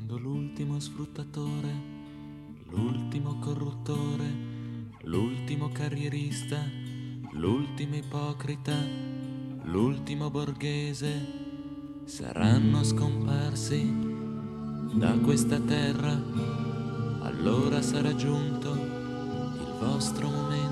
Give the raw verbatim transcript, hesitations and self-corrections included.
Quando l'ultimo sfruttatore, l'ultimo corruttore, l'ultimo carrierista, l'ultimo ipocrita, l'ultimo borghese saranno scomparsi da questa terra, allora sarà giunto il vostro momento